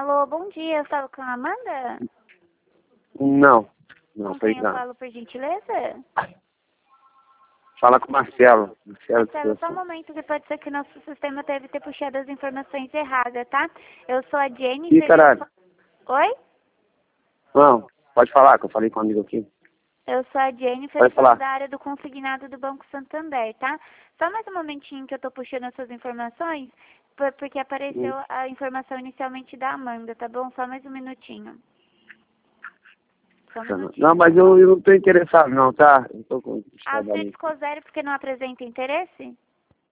Alô, bom dia. Eu falo com a Amanda? Não, Com foi quem eu não. falo, por gentileza? Fala com o Marcelo. Marcelo, só um momento que pode ser que nosso sistema deve ter puxado as informações erradas, tá? Eu sou a Jennifer. Ih, caralho. Oi? Não, pode falar, que eu falei com um amigo aqui. Eu sou a Jennifer, Pode eu falo falar. da área do consignado do Banco Santander, tá? Só mais um momentinho que eu tô puxando essas informações, porque apareceu a informação inicialmente da Amanda, tá bom? Só mais um minutinho. Só um minutinho. Não, mas eu não tô interessado não, tá? Eu tô com Ah, você trabalho. ficou zero porque não apresenta interesse?